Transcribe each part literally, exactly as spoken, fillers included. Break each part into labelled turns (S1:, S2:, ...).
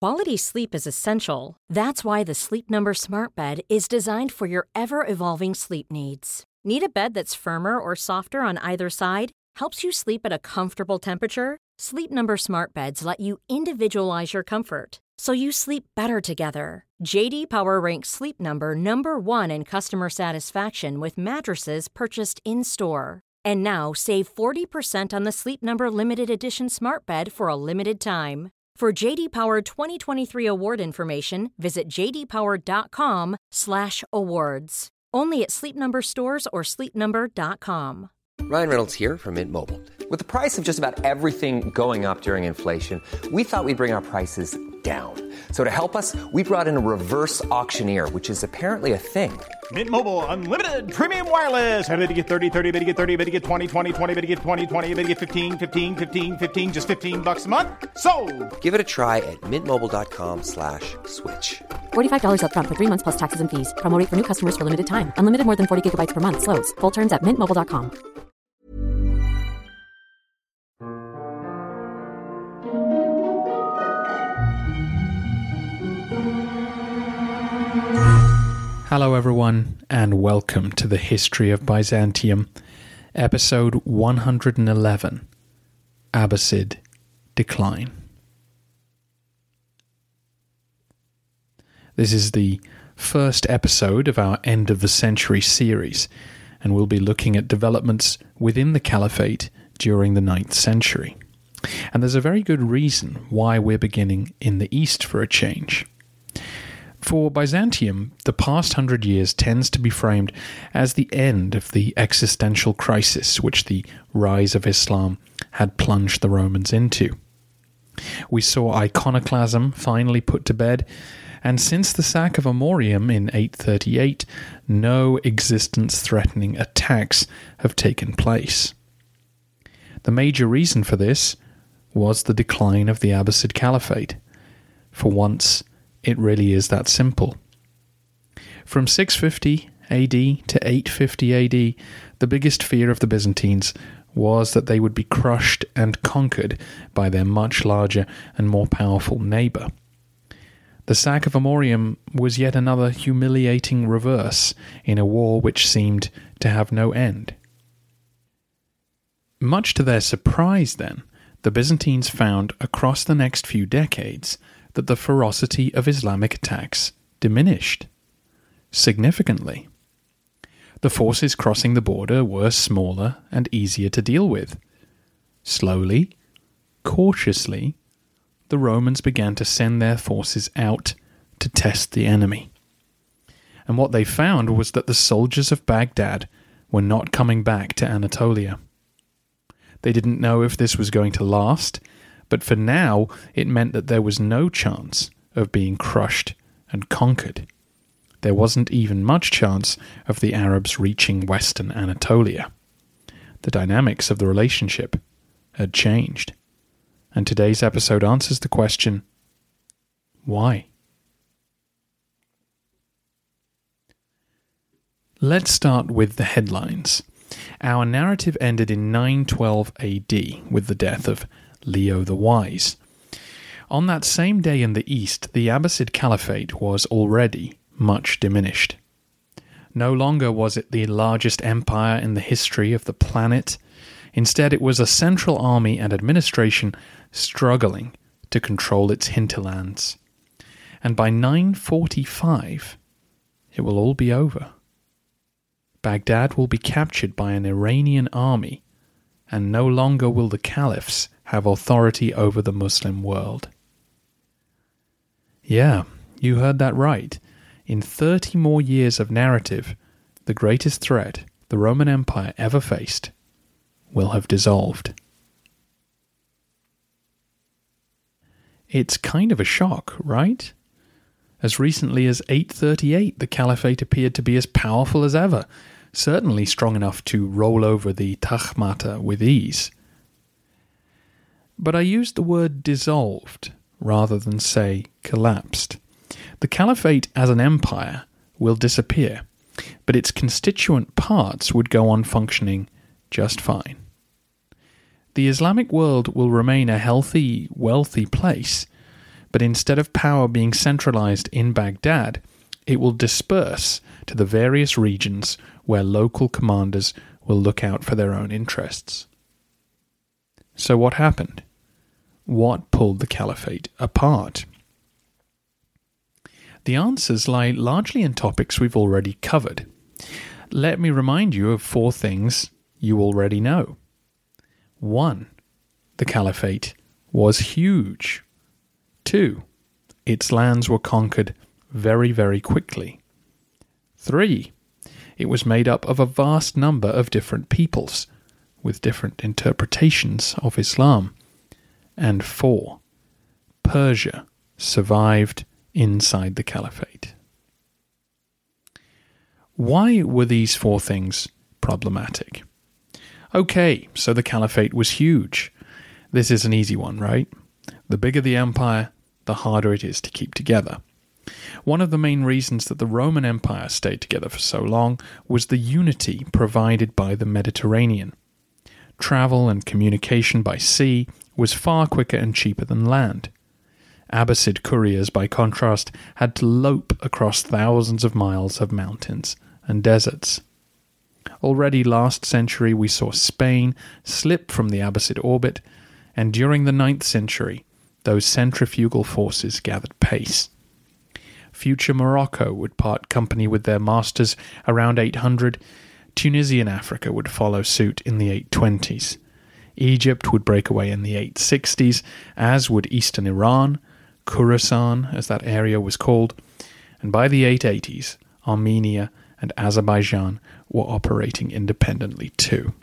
S1: Quality sleep is essential. That's why the Sleep Number Smart Bed is designed for your ever-evolving sleep needs. Need a bed that's firmer or softer on either side? Helps you sleep at a comfortable temperature? Sleep Number Smart Beds let you individualize your comfort, so you sleep better together. J D Power ranks Sleep Number number one in customer satisfaction with mattresses purchased in-store. And now, save forty percent on the Sleep Number Limited Edition Smart Bed for a limited time. For J D Power twenty twenty-three award information, visit j d power dot com slash awards. Only at Sleep Number stores or sleep number dot com.
S2: Ryan Reynolds here from Mint Mobile. With the price of just about everything going up during inflation, we thought we'd bring our prices down. So to help us, we brought in a reverse auctioneer, which is apparently a thing.
S3: Mint Mobile Unlimited Premium Wireless. How to get thirty, thirty, how to get thirty, how to get twenty, twenty, twenty, how to get twenty, twenty, how to get fifteen, fifteen, fifteen, fifteen, just fifteen bucks a month? Sold!
S2: Give it a try at mintmobile.com slash switch.
S4: forty-five dollars up front for three months plus taxes and fees. Promo rate for new customers for limited time. Unlimited more than forty gigabytes per month. Slows full terms at mint mobile dot com.
S5: Hello everyone, and welcome to the History of Byzantium, episode one hundred eleven, Abbasid Decline. This is the first episode of our End of the Century series, and we'll be looking at developments within the Caliphate during the ninth century. And there's a very good reason why we're beginning in the East for a change. For Byzantium, the past hundred years tends to be framed as the end of the existential crisis which the rise of Islam had plunged the Romans into. We saw iconoclasm finally put to bed, and since the sack of Amorium in eight thirty-eight, no existence-threatening attacks have taken place. The major reason for this was the decline of the Abbasid Caliphate. For once, it really is that simple. From six fifty A D to eight fifty A D, the biggest fear of the Byzantines was that they would be crushed and conquered by their much larger and more powerful neighbour. The sack of Amorium was yet another humiliating reverse in a war which seemed to have no end. Much to their surprise, then, the Byzantines found across the next few decades that the ferocity of Islamic attacks diminished significantly. The forces crossing the border were smaller and easier to deal with. Slowly, cautiously, the Romans began to send their forces out to test the enemy. And what they found was that the soldiers of Baghdad were not coming back to Anatolia. They didn't know if this was going to last, but for now it meant that there was no chance of being crushed and conquered. There wasn't even much chance of the Arabs reaching western Anatolia. The dynamics of the relationship had changed. And today's episode answers the question, why? Let's start with the headlines. Our narrative ended in nine twelve A D with the death of Leo the Wise. On that same day in the East, the Abbasid Caliphate was already much diminished. No longer was it the largest empire in the history of the planet. Instead, it was a central army and administration struggling to control its hinterlands. And by nine forty-five, it will all be over. Baghdad will be captured by an Iranian army, and no longer will the caliphs have authority over the Muslim world. Yeah, you heard that right. In thirty more years of narrative, the greatest threat the Roman Empire ever faced will have dissolved. It's kind of a shock, right? As recently as eight thirty-eight, the Caliphate appeared to be as powerful as ever, certainly strong enough to roll over the Takhmata with ease. But I used the word dissolved rather than say collapsed. The Caliphate as an empire will disappear, but its constituent parts would go on functioning just fine. The Islamic world will remain a healthy, wealthy place, but instead of power being centralized in Baghdad, it will disperse to the various regions where local commanders will look out for their own interests. So what happened? What pulled the caliphate apart? The answers lie largely in topics we've already covered. Let me remind you of four things you already know. One, the caliphate was huge. Two, its lands were conquered very, very quickly. Three, it was made up of a vast number of different peoples, with different interpretations of Islam. And four, Persia survived inside the caliphate. Why were these four things problematic? Okay, so the caliphate was huge. This is an easy one, right? The bigger the empire, the harder it is to keep together. One of the main reasons that the Roman Empire stayed together for so long was the unity provided by the Mediterranean. Travel and communication by sea was far quicker and cheaper than land. Abbasid couriers, by contrast, had to lope across thousands of miles of mountains and deserts. Already last century we saw Spain slip from the Abbasid orbit, and during the ninth century those centrifugal forces gathered pace. Future Morocco would part company with their masters around eight hundred. Tunisian Africa would follow suit in the eight twenties. Egypt would break away in the eight sixties, as would eastern Iran, Khorasan, as that area was called, and by the eight eighties, Armenia and Azerbaijan were operating independently too.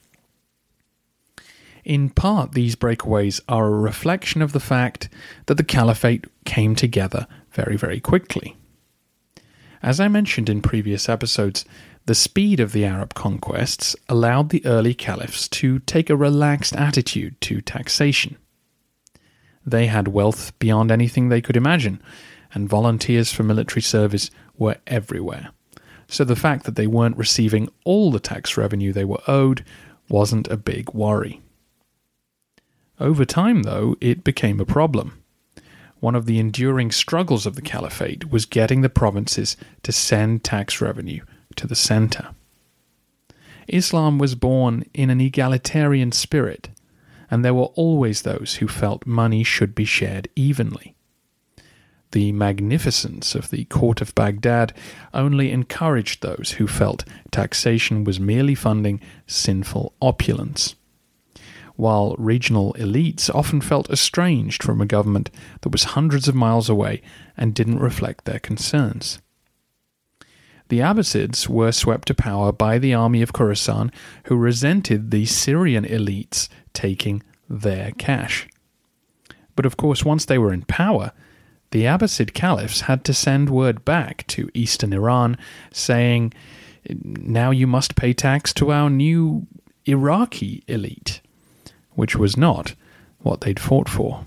S5: In part, these breakaways are a reflection of the fact that the caliphate came together very, very quickly. As I mentioned in previous episodes, the speed of the Arab conquests allowed the early caliphs to take a relaxed attitude to taxation. They had wealth beyond anything they could imagine, and volunteers for military service were everywhere. So the fact that they weren't receiving all the tax revenue they were owed wasn't a big worry. Over time, though, it became a problem. One of the enduring struggles of the caliphate was getting the provinces to send tax revenue to the center. Islam was born in an egalitarian spirit, and there were always those who felt money should be shared evenly. The magnificence of the court of Baghdad only encouraged those who felt taxation was merely funding sinful opulence, while regional elites often felt estranged from a government that was hundreds of miles away and didn't reflect their concerns. The Abbasids were swept to power by the army of Khorasan, who resented the Syrian elites taking their cash. But of course, once they were in power, the Abbasid caliphs had to send word back to eastern Iran saying, now you must pay tax to our new Iraqi elite, which was not what they'd fought for.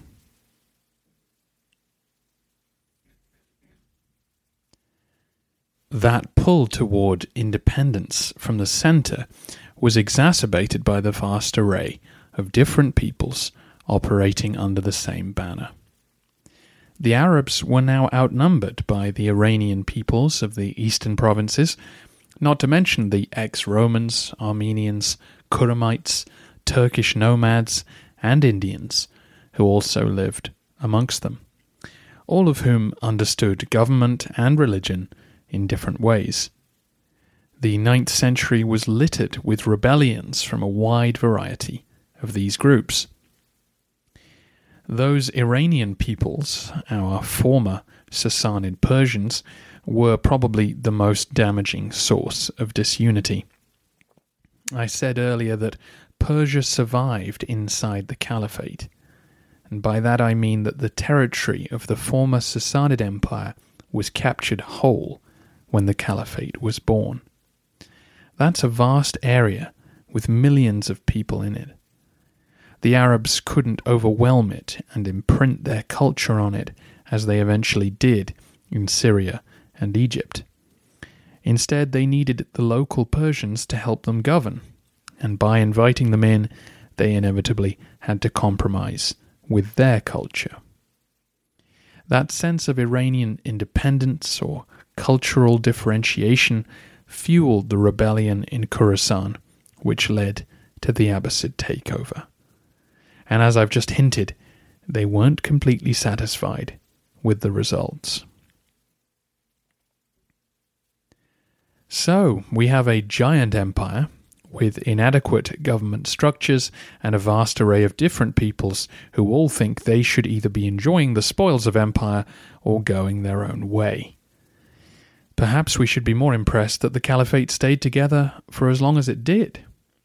S5: That pull toward independence from the center was exacerbated by the vast array of different peoples operating under the same banner. The Arabs were now outnumbered by the Iranian peoples of the eastern provinces, not to mention the ex-Romans, Armenians, Kuramites, Turkish nomads, and Indians, who also lived amongst them, all of whom understood government and religion in different ways. The ninth century was littered with rebellions from a wide variety of these groups. Those Iranian peoples, our former Sassanid Persians, were probably the most damaging source of disunity. I said earlier that Persia survived inside the caliphate, and by that I mean that the territory of the former Sassanid Empire was captured whole when the caliphate was born. That's a vast area with millions of people in it. The Arabs couldn't overwhelm it and imprint their culture on it as they eventually did in Syria and Egypt. Instead, they needed the local Persians to help them govern, and by inviting them in, they inevitably had to compromise with their culture. That sense of Iranian independence or cultural differentiation fueled the rebellion in Khorasan, which led to the Abbasid takeover. And as I've just hinted, they weren't completely satisfied with the results. So, we have a giant empire with inadequate government structures and a vast array of different peoples who all think they should either be enjoying the spoils of empire or going their own way. Perhaps we should be more impressed that the caliphate stayed together for as long as it did.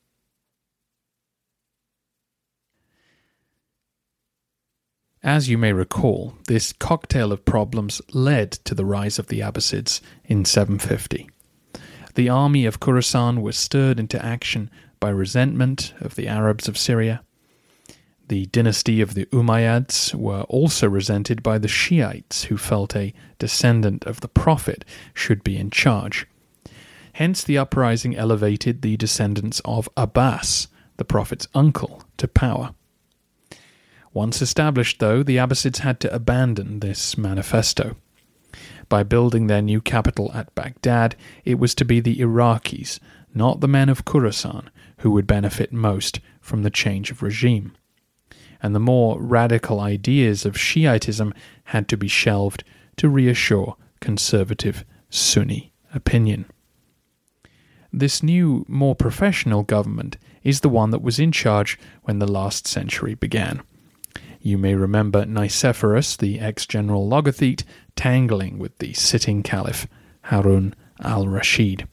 S5: As you may recall, this cocktail of problems led to the rise of the Abbasids in seven fifty. The army of Khorasan was stirred into action by resentment of the Arabs of Syria. The dynasty of the Umayyads were also resented by the Shiites, who felt a descendant of the Prophet should be in charge. Hence the uprising elevated the descendants of Abbas, the Prophet's uncle, to power. Once established, though, the Abbasids had to abandon this manifesto. By building their new capital at Baghdad, it was to be the Iraqis, not the men of Khorasan, who would benefit most from the change of regime. And the more radical ideas of Shiitism had to be shelved to reassure conservative Sunni opinion. This new, more professional government is the one that was in charge when the last century began. You may remember Nicephorus, the ex-general logothete, tangling with the sitting caliph, Harun al-Rashid.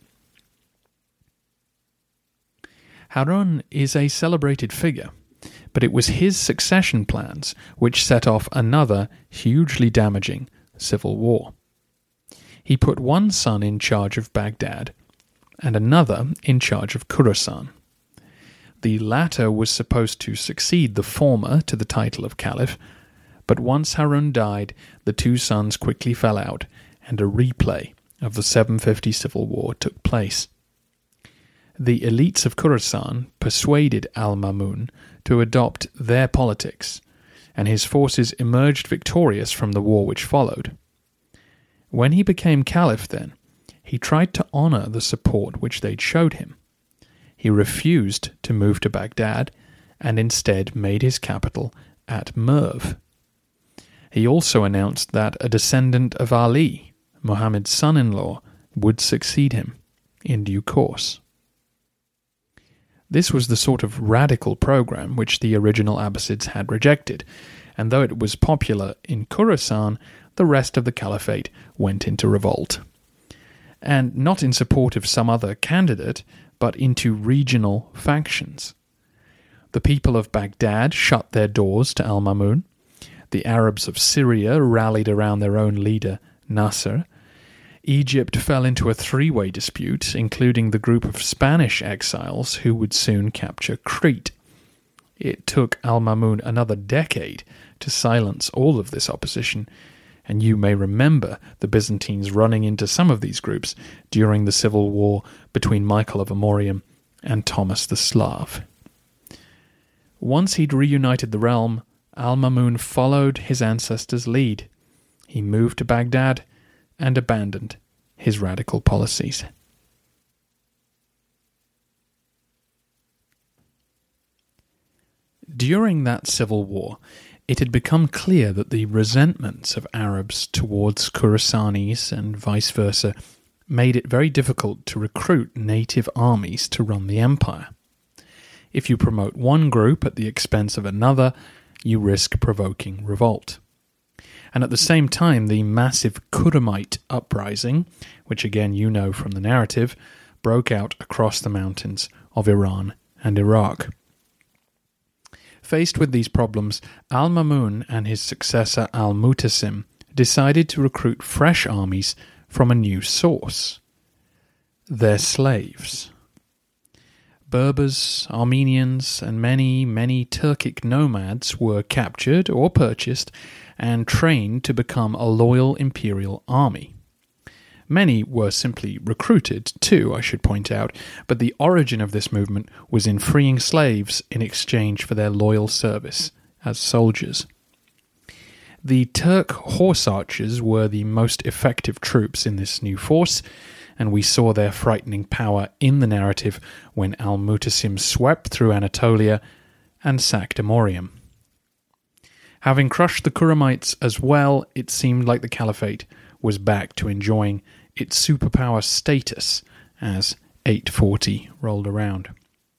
S5: Harun is a celebrated figure, but it was his succession plans which set off another hugely damaging civil war. He put one son in charge of Baghdad and another in charge of Khorasan. The latter was supposed to succeed the former to the title of caliph, but once Harun died, the two sons quickly fell out, and a replay of the seven fifty civil war took place. The elites of Khorasan persuaded al-Mamun to adopt their politics, and his forces emerged victorious from the war which followed. When he became caliph, then, he tried to honour the support which they'd showed him. He refused to move to Baghdad and instead made his capital at Merv. He also announced that a descendant of Ali, Muhammad's son-in-law, would succeed him in due course. This was the sort of radical program which the original Abbasids had rejected, and though it was popular in Khorasan, the rest of the caliphate went into revolt. And not in support of some other candidate, but into regional factions. The people of Baghdad shut their doors to al-Mamun. The Arabs of Syria rallied around their own leader, Nasser. Egypt fell into a three-way dispute, including the group of Spanish exiles who would soon capture Crete. It took al-Mamun another decade to silence all of this opposition, and you may remember the Byzantines running into some of these groups during the civil war between Michael of Amorium and Thomas the Slav. Once he'd reunited the realm, al-Mamun followed his ancestors' lead. He moved to Baghdad and abandoned his radical policies. During that civil war, it had become clear that the resentments of Arabs towards Khorasanis and vice versa made it very difficult to recruit native armies to run the empire. If you promote one group at the expense of another, you risk provoking revolt. And at the same time, the massive Khurramite uprising, which again you know from the narrative, broke out across the mountains of Iran and Iraq. Faced with these problems, al-Mamun and his successor al-Mutasim decided to recruit fresh armies from a new source: their slaves. Berbers, Armenians, and many, many Turkic nomads were captured or purchased and trained to become a loyal imperial army. Many were simply recruited too, I should point out, but the origin of this movement was in freeing slaves in exchange for their loyal service as soldiers. The Turk horse archers were the most effective troops in this new force, and we saw their frightening power in the narrative when Al-Mutasim swept through Anatolia and sacked Amorium. Having crushed the Kuramites as well, it seemed like the Caliphate was back to enjoying its superpower status as eight forty rolled around.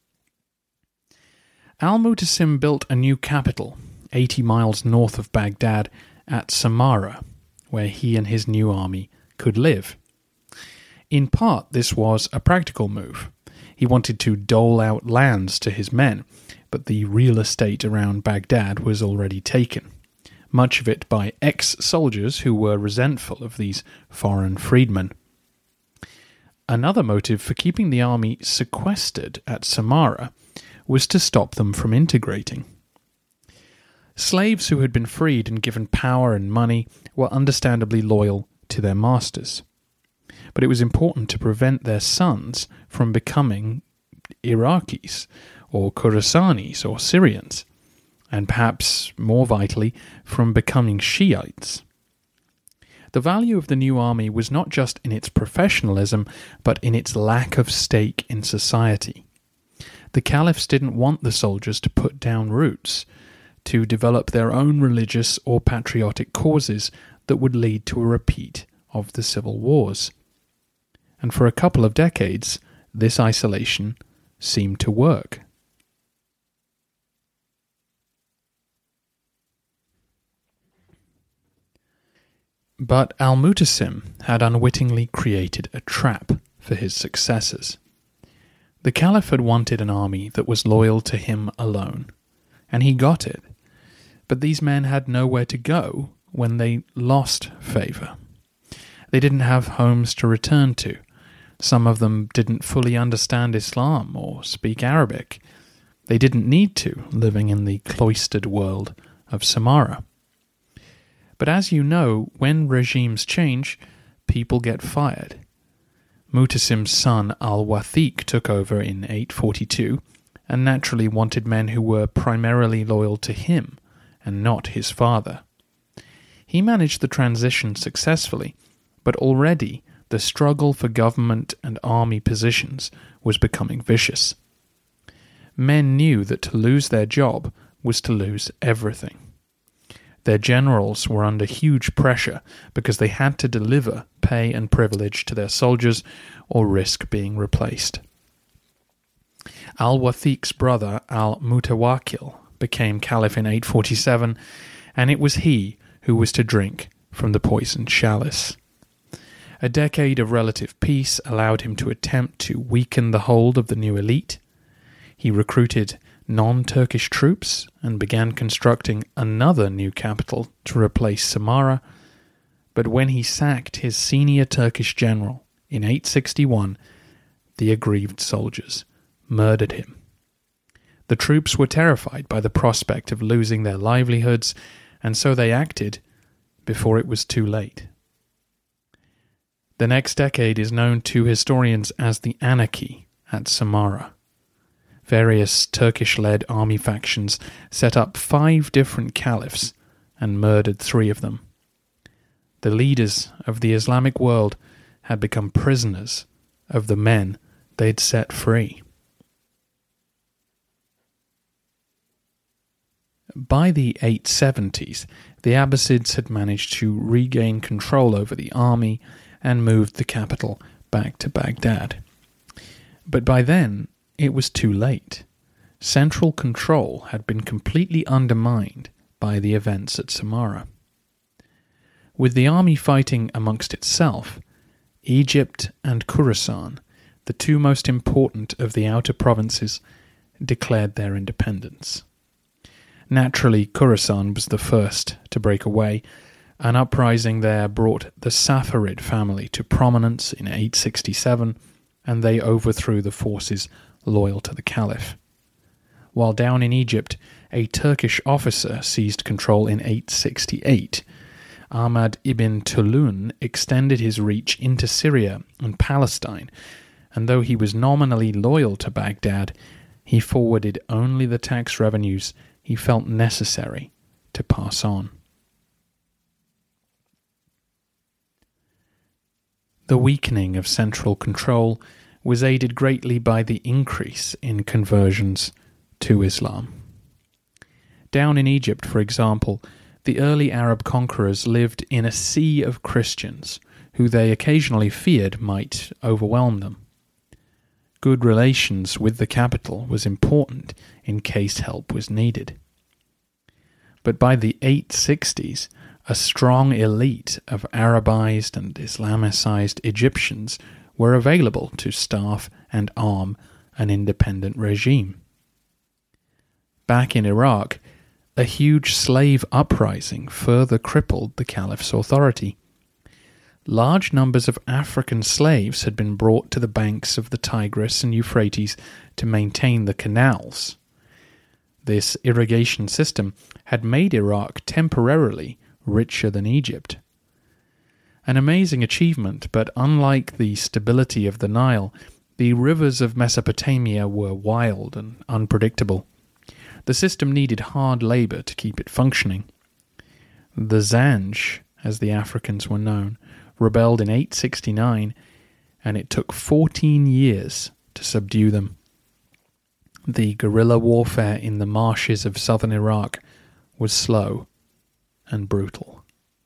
S5: Al-Mutasim built a new capital, eighty miles north of Baghdad, at Samarra, where he and his new army could live. In part, this was a practical move. He wanted to dole out lands to his men, but the real estate around Baghdad was already taken, much of it by ex-soldiers who were resentful of these foreign freedmen. Another motive for keeping the army sequestered at Samarra was to stop them from integrating. Slaves who had been freed and given power and money were understandably loyal to their masters, but it was important to prevent their sons from becoming Iraqis or Khorasanis or Syrians, and perhaps more vitally, from becoming Shiites. The value of the new army was not just in its professionalism, but in its lack of stake in society. The caliphs didn't want the soldiers to put down roots, to develop their own religious or patriotic causes that would lead to a repeat of the civil wars. And for a couple of decades, this isolation seemed to work. But Al-Mutasim had unwittingly created a trap for his successors. The Caliph had wanted an army that was loyal to him alone, and he got it. But these men had nowhere to go when they lost favour. They didn't have homes to return to. Some of them didn't fully understand Islam or speak Arabic. They didn't need to, living in the cloistered world of Samarra. But as you know, when regimes change, people get fired. Mutasim's son Al-Wathiq took over in eight forty-two and naturally wanted men who were primarily loyal to him and not his father. He managed the transition successfully, but already the struggle for government and army positions was becoming vicious. Men knew that to lose their job was to lose everything. Their generals were under huge pressure because they had to deliver pay and privilege to their soldiers or risk being replaced. Al-Wathiq's brother Al-Mutawakkil became caliph in eight forty-seven, and it was he who was to drink from the poisoned chalice. A decade of relative peace allowed him to attempt to weaken the hold of the new elite. He recruited non-Turkish troops and began constructing another new capital to replace Samarra, but when he sacked his senior Turkish general in eight sixty-one, the aggrieved soldiers murdered him. The troops were terrified by the prospect of losing their livelihoods, and so they acted before it was too late. The next decade is known to historians as the Anarchy at Samarra. Various Turkish-led army factions set up five different caliphs and murdered three of them. The leaders of the Islamic world had become prisoners of the men they'd set free. By the eight seventies, the Abbasids had managed to regain control over the army and moved the capital back to Baghdad. But by then, it was too late. Central control had been completely undermined by the events at Samarra. With the army fighting amongst itself, Egypt and Khorasan, the two most important of the outer provinces, declared their independence. Naturally, Khorasan was the first to break away. An uprising there brought the Safarid family to prominence in eight sixty-seven, and they overthrew the forces loyal to the Caliph. While down in Egypt, a Turkish officer seized control in eight sixty-eight. Ahmad ibn Tulun extended his reach into Syria and Palestine, and though he was nominally loyal to Baghdad, he forwarded only the tax revenues he felt necessary to pass on. The weakening of central control was aided greatly by the increase in conversions to Islam. Down in Egypt, for example, the early Arab conquerors lived in a sea of Christians who they occasionally feared might overwhelm them. Good relations with the capital was important in case help was needed. But by the eight sixties, a strong elite of Arabized and Islamicized Egyptians were available to staff and arm an independent regime. Back in Iraq, a huge slave uprising further crippled the caliph's authority. Large numbers of African slaves had been brought to the banks of the Tigris and Euphrates to maintain the canals. This irrigation system had made Iraq temporarily richer than Egypt. An amazing achievement, but unlike the stability of the Nile, the rivers of Mesopotamia were wild and unpredictable. The system needed hard labor to keep it functioning. The Zanj, as the Africans were known, rebelled in eight sixty-nine, and it took fourteen years to subdue them. The guerrilla warfare in the marshes of southern Iraq was slow and brutal.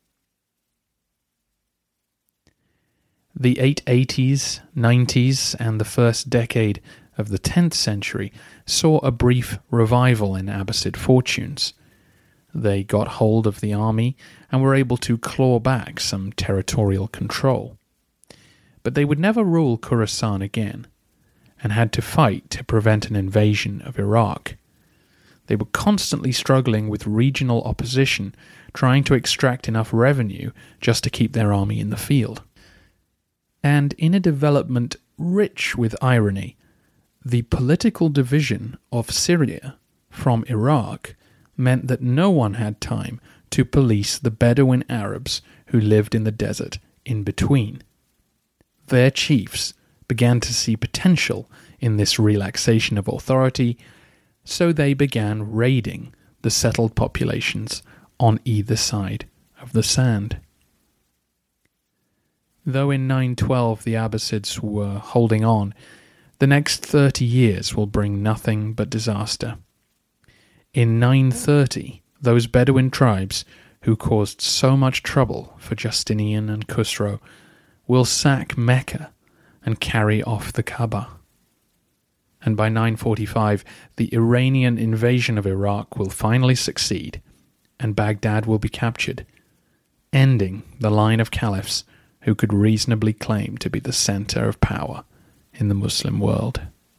S5: The eight eighties, nineties, and the first decade of the tenth century saw a brief revival in Abbasid fortunes. They got hold of the army and were able to claw back some territorial control. But they would never rule Khorasan again, and had to fight to prevent an invasion of Iraq. They were constantly struggling with regional opposition, trying to extract enough revenue just to keep their army in the field. And in a development rich with irony, the political division of Syria from Iraq meant that no one had time to police the Bedouin Arabs who lived in the desert in between. Their chiefs began to see potential in this relaxation of authority, so they began raiding the settled populations on either side of the sand. Though in nine twelve the Abbasids were holding on, the next thirty years will bring nothing but disaster. In nine thirty, those Bedouin tribes, who caused so much trouble for Justinian and Khusro, will sack Mecca and carry off the Kaaba. And by nine forty-five, the Iranian invasion of Iraq will finally succeed, and Baghdad will be captured, ending the line of caliphs who could reasonably claim to be the center of power in the Muslim world.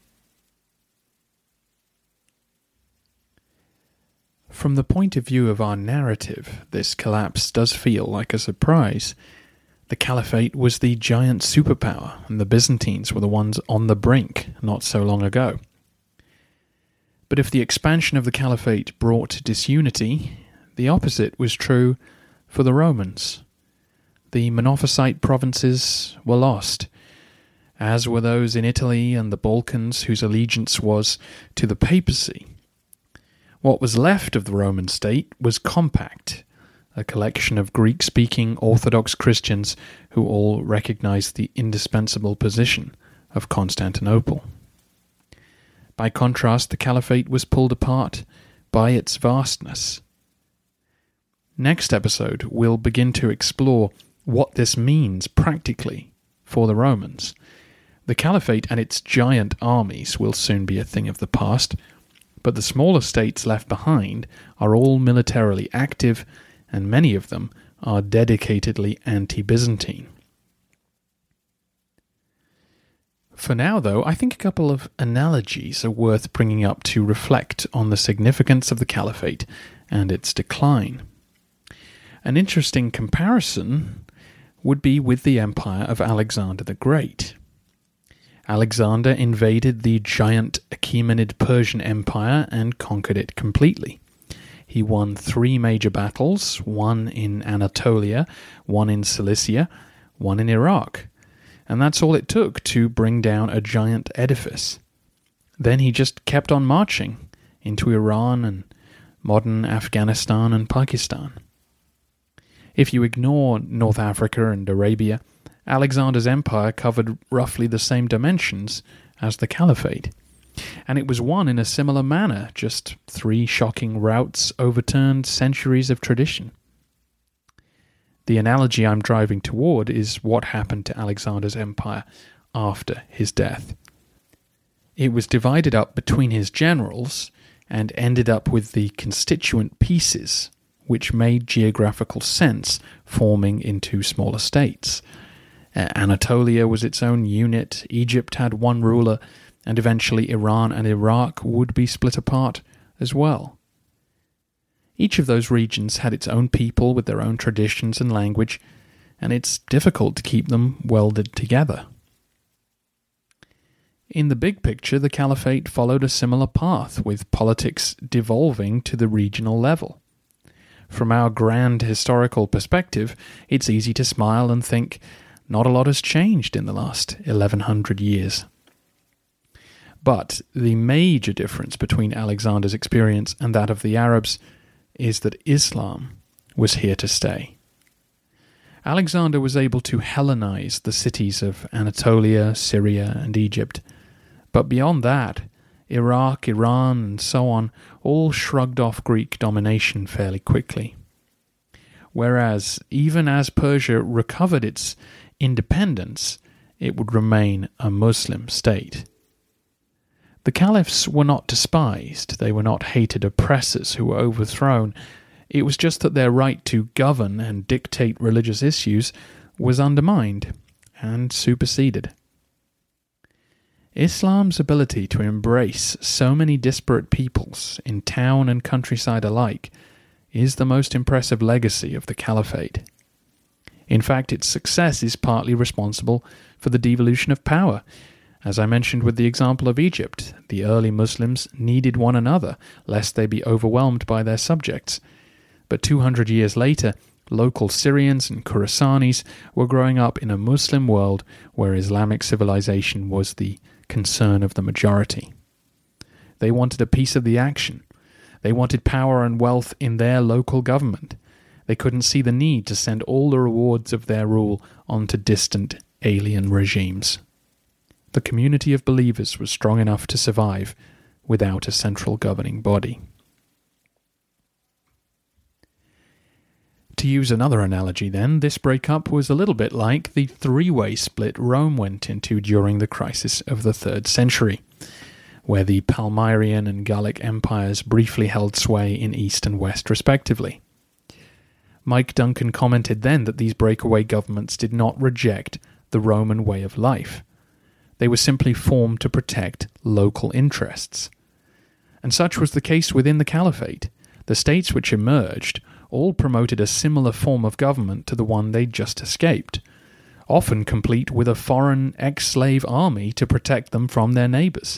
S5: From the point of view of our narrative, this collapse does feel like a surprise. The Caliphate was the giant superpower, and the Byzantines were the ones on the brink not so long ago. But if the expansion of the Caliphate brought disunity, the opposite was true for the Romans. The Monophysite provinces were lost, as were those in Italy and the Balkans whose allegiance was to the papacy. What was left of the Roman state was compact, a collection of Greek-speaking Orthodox Christians who all recognized the indispensable position of Constantinople. By contrast, the Caliphate was pulled apart by its vastness. Next episode, we'll begin to explore what this means practically for the Romans. The Caliphate and its giant armies will soon be a thing of the past, but the smaller states left behind are all militarily active, and many of them are dedicatedly anti-Byzantine. For now, though, I think a couple of analogies are worth bringing up to reflect on the significance of the Caliphate and its decline. An interesting comparison would be with the empire of Alexander the Great. Alexander invaded the giant Achaemenid Persian Empire and conquered it completely. He won three major battles, one in Anatolia, one in Cilicia, one in Iraq, and that's all it took to bring down a giant edifice. Then he just kept on marching into Iran and modern Afghanistan and Pakistan. If you ignore North Africa and Arabia, Alexander's empire covered roughly the same dimensions as the Caliphate, and it was won in a similar manner, just three shocking routes overturned centuries of tradition. The analogy I'm driving toward is what happened to Alexander's empire after his death. It was divided up between his generals and ended up with the constituent pieces, which made geographical sense, forming into smaller states. Uh, Anatolia was its own unit, Egypt had one ruler, and eventually Iran and Iraq would be split apart as well. Each of those regions had its own people with their own traditions and language, and it's difficult to keep them welded together. In the big picture, the Caliphate followed a similar path, with politics devolving to the regional level. From our grand historical perspective, it's easy to smile and think, not a lot has changed in the last eleven hundred years. But the major difference between Alexander's experience and that of the Arabs is that Islam was here to stay. Alexander was able to Hellenize the cities of Anatolia, Syria, and Egypt, but beyond that, Iraq, Iran, and so on all shrugged off Greek domination fairly quickly. Whereas, even as Persia recovered its independence, it would remain a Muslim state. The caliphs were not despised, they were not hated oppressors who were overthrown. It was just that their right to govern and dictate religious issues was undermined and superseded. Islam's ability to embrace so many disparate peoples in town and countryside alike is the most impressive legacy of the Caliphate. In fact, its success is partly responsible for the devolution of power. As I mentioned with the example of Egypt, the early Muslims needed one another, lest they be overwhelmed by their subjects. But two hundred years later, local Syrians and Khorasanis were growing up in a Muslim world where Islamic civilization was the concern of the majority. They wanted a piece of the action. They wanted power and wealth in their local government. They couldn't see the need to send all the rewards of their rule onto distant alien regimes. The community of believers was strong enough to survive without a central governing body. To use another analogy then, this breakup was a little bit like the three-way split Rome went into during the crisis of the third century, where the Palmyrian and Gallic empires briefly held sway in east and west respectively. Mike Duncan commented then that these breakaway governments did not reject the Roman way of life. They were simply formed to protect local interests. And such was the case within the Caliphate. The states which emerged all promoted a similar form of government to the one they'd just escaped, often complete with a foreign ex-slave army to protect them from their neighbours.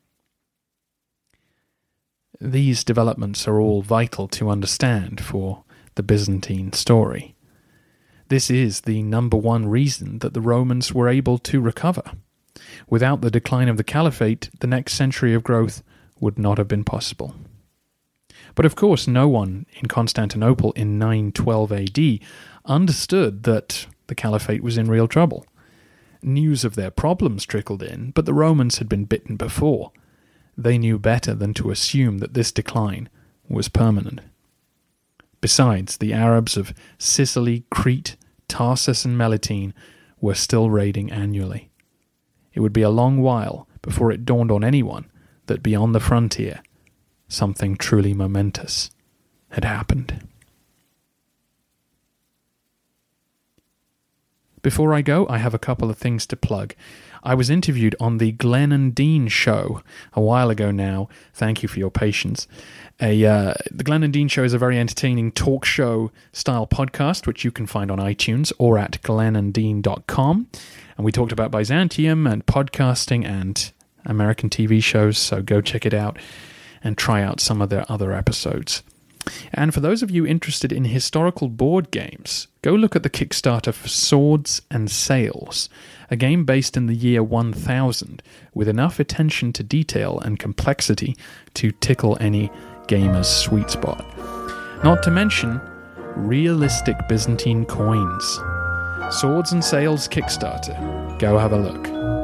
S5: These developments are all vital to understand for the Byzantine story. This is the number one reason that the Romans were able to recover. Without the decline of the Caliphate, the next century of growth would not have been possible. But of course, no one in Constantinople in nine twelve A D understood that the Caliphate was in real trouble. News of their problems trickled in, but the Romans had been bitten before. They knew better than to assume that this decline was permanent. Besides, the Arabs of Sicily, Crete, Tarsus, and Melitene were still raiding annually. It would be a long while before it dawned on anyone that beyond the frontier, something truly momentous had happened. Before I go, I have a couple of things to plug. I was interviewed on the Glenn and Dean show a while ago now. Thank you for your patience. A, uh, the Glenn and Dean show is a very entertaining talk show style podcast, which you can find on iTunes or at glenn and dean dot com. And we talked about Byzantium and podcasting and American T V shows, so go check it out and try out some of their other episodes. And for those of you interested in historical board games, go look at the Kickstarter for Swords and Sails, a game based in the year one thousand, with enough attention to detail and complexity to tickle any gamer's sweet spot. Not to mention realistic Byzantine coins. Swords and Sails Kickstarter. Go have a look.